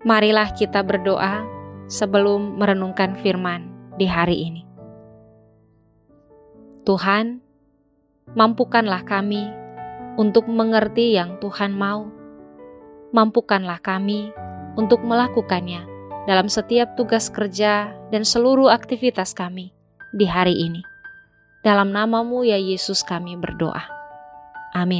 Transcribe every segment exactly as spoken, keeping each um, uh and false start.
Marilah kita berdoa sebelum merenungkan firman di hari ini. Tuhan, mampukanlah kami untuk mengerti yang Tuhan mau. Mampukanlah kami untuk melakukannya dalam setiap tugas kerja dan seluruh aktivitas kami di hari ini. Dalam nama-Mu ya Yesus kami berdoa. Amin.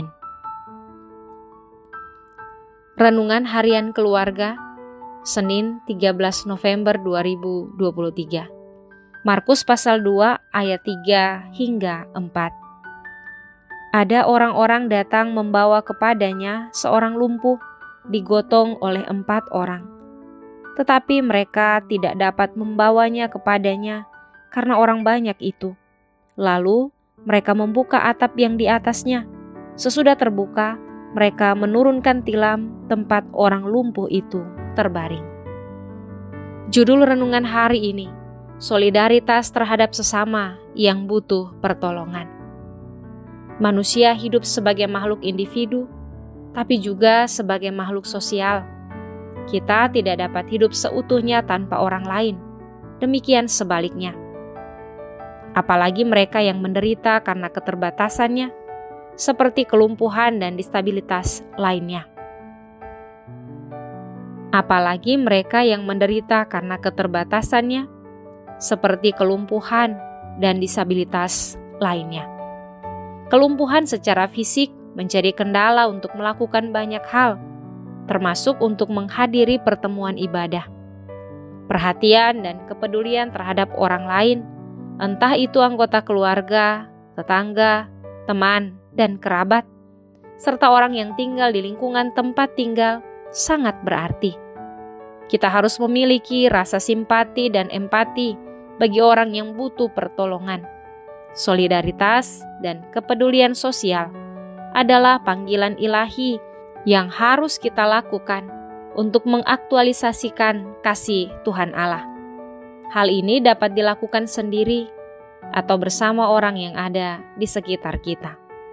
Renungan Harian Keluarga, Senin tiga belas November dua ribu dua puluh tiga. Markus pasal dua ayat tiga hingga empat. Ada orang-orang datang membawa kepadanya seorang lumpuh digotong oleh empat orang. Tetapi mereka tidak dapat membawanya kepadanya karena orang banyak itu. Lalu mereka membuka atap yang di atasnya. Sesudah terbuka, mereka menurunkan tilam tempat orang lumpuh itu terbaring. Judul renungan hari ini, solidaritas terhadap sesama yang butuh pertolongan. Manusia hidup sebagai makhluk individu, tapi juga sebagai makhluk sosial. Kita tidak dapat hidup seutuhnya tanpa orang lain. Demikian sebaliknya. Apalagi mereka yang menderita karena keterbatasannya, seperti kelumpuhan dan disabilitas lainnya. Apalagi mereka yang menderita karena keterbatasannya, seperti kelumpuhan dan disabilitas lainnya. Kelumpuhan secara fisik menjadi kendala untuk melakukan banyak hal, termasuk untuk menghadiri pertemuan ibadah. Perhatian dan kepedulian terhadap orang lain, entah itu anggota keluarga, tetangga, teman, dan kerabat, serta orang yang tinggal di lingkungan tempat tinggal, sangat berarti. Kita harus memiliki rasa simpati dan empati bagi orang yang butuh pertolongan. Solidaritas dan kepedulian sosial adalah panggilan ilahi yang harus kita lakukan untuk mengaktualisasikan kasih Tuhan Allah. Hal ini dapat dilakukan sendiri atau bersama orang yang ada di sekitar kita.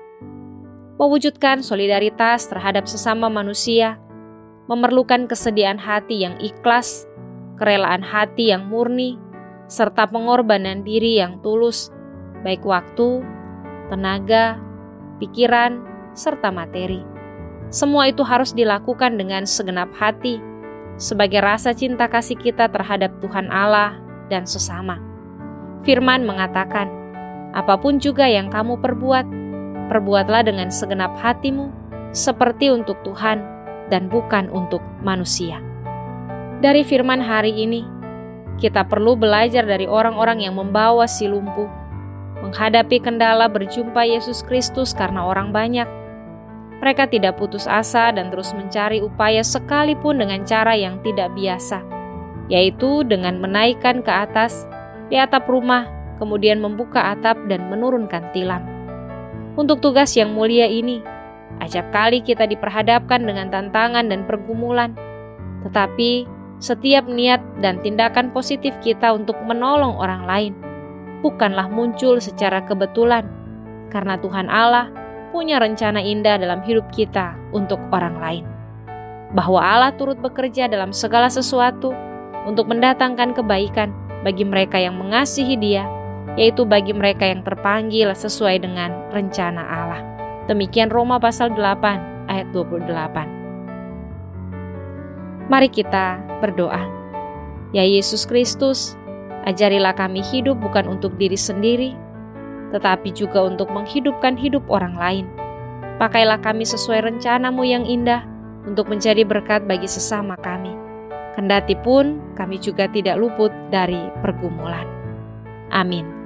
Mewujudkan solidaritas terhadap sesama manusia memerlukan kesediaan hati yang ikhlas, kerelaan hati yang murni, serta pengorbanan diri yang tulus, baik waktu, tenaga, pikiran, serta materi. Semua itu harus dilakukan dengan segenap hati, sebagai rasa cinta kasih kita terhadap Tuhan Allah dan sesama. Firman mengatakan, apapun juga yang kamu perbuat, perbuatlah dengan segenap hatimu, seperti untuk Tuhan dan bukan untuk manusia. Dari firman hari ini, kita perlu belajar dari orang-orang yang membawa si lumpuh, menghadapi kendala berjumpa Yesus Kristus karena orang banyak. Mereka tidak putus asa dan terus mencari upaya sekalipun dengan cara yang tidak biasa, yaitu dengan menaikkan ke atas, di atap rumah, kemudian membuka atap dan menurunkan tilam. Untuk tugas yang mulia ini, acap kali kita diperhadapkan dengan tantangan dan pergumulan, tetapi setiap niat dan tindakan positif kita untuk menolong orang lain bukanlah muncul secara kebetulan, karena Tuhan Allah punya rencana indah dalam hidup kita untuk orang lain. Bahwa Allah turut bekerja dalam segala sesuatu untuk mendatangkan kebaikan bagi mereka yang mengasihi Dia, yaitu bagi mereka yang terpanggil sesuai dengan rencana Allah. Demikian Roma pasal delapan ayat dua puluh delapan. Mari kita berdoa. Ya Yesus Kristus, ajarilah kami hidup bukan untuk diri sendiri, tetapi juga untuk menghidupkan hidup orang lain. Pakailah kami sesuai rencana-Mu yang indah untuk menjadi berkat bagi sesama kami. Kendati pun kami juga tidak luput dari pergumulan. Amin.